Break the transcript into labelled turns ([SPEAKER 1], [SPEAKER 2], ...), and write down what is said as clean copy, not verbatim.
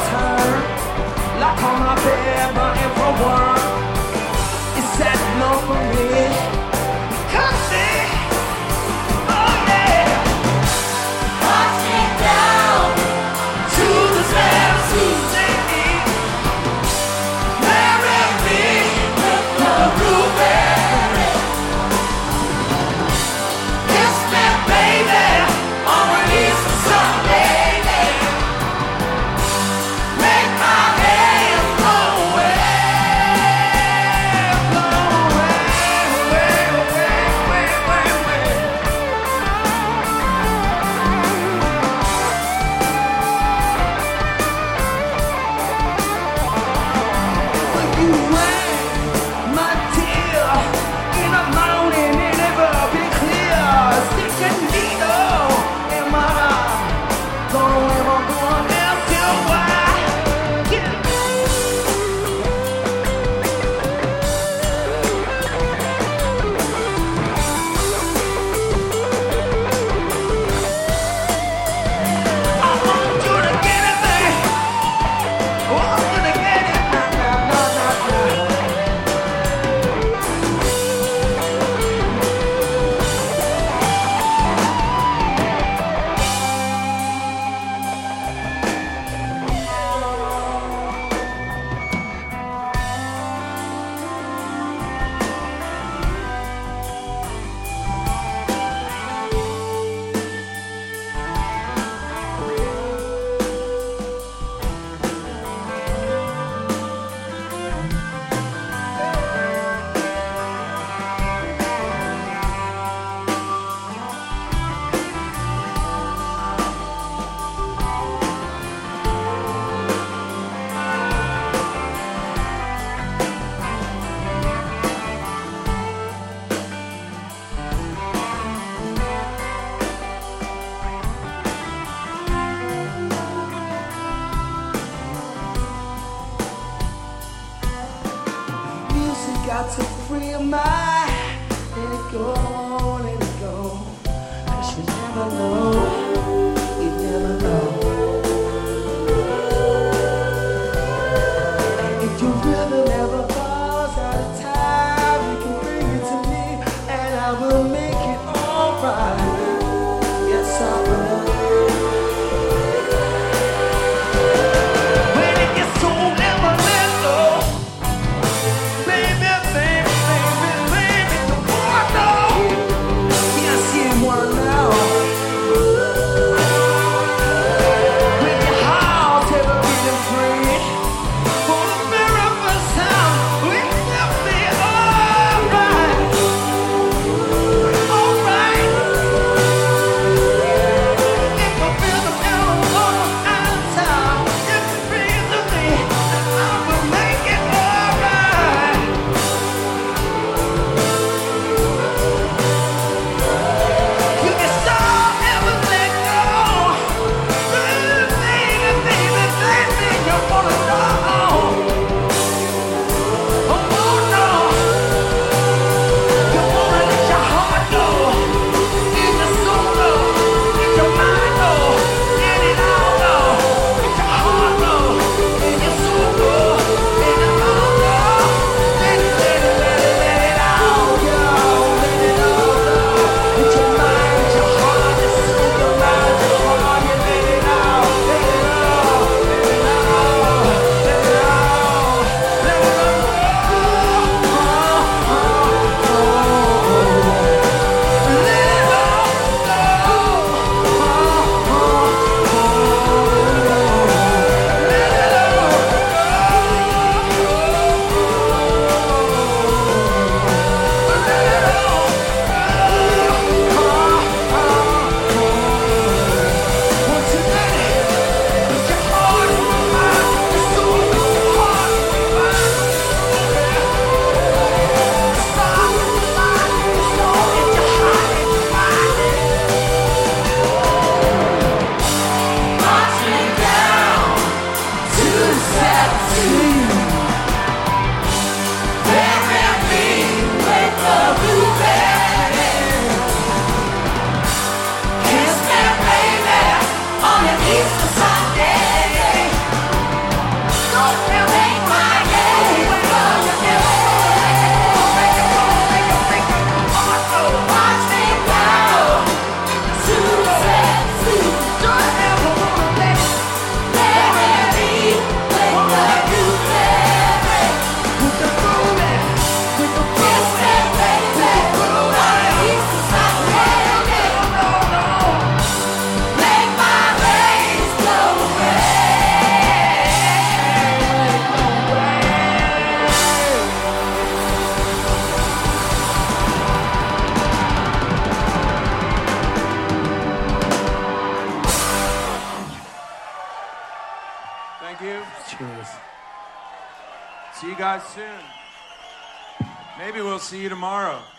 [SPEAKER 1] turn. Like on my bed, running for work. It's sad enough for me. Cause it, oh yeah. Watch me down to the sand, Susie. Marry me with the blueberry. Kiss me, baby, on release of Sunday. Make my hands blow away, you rain, my tear, in the morning it never be clear. Stick a needle in my eye. Don't know if I'm going else till why. I want you to get it, baby. I want you to get it. Nah, nah, nah, nah, nah. Music got to free your mind. Let it go, let it go. 'Cause you never know, you never know. If your rhythm never falls out of time, you can bring it to me and I will make it alright. Yes, I will. When it gets so never let go. Baby, baby, baby, baby, the more I know.
[SPEAKER 2] See you guys soon. Maybe we'll see you tomorrow.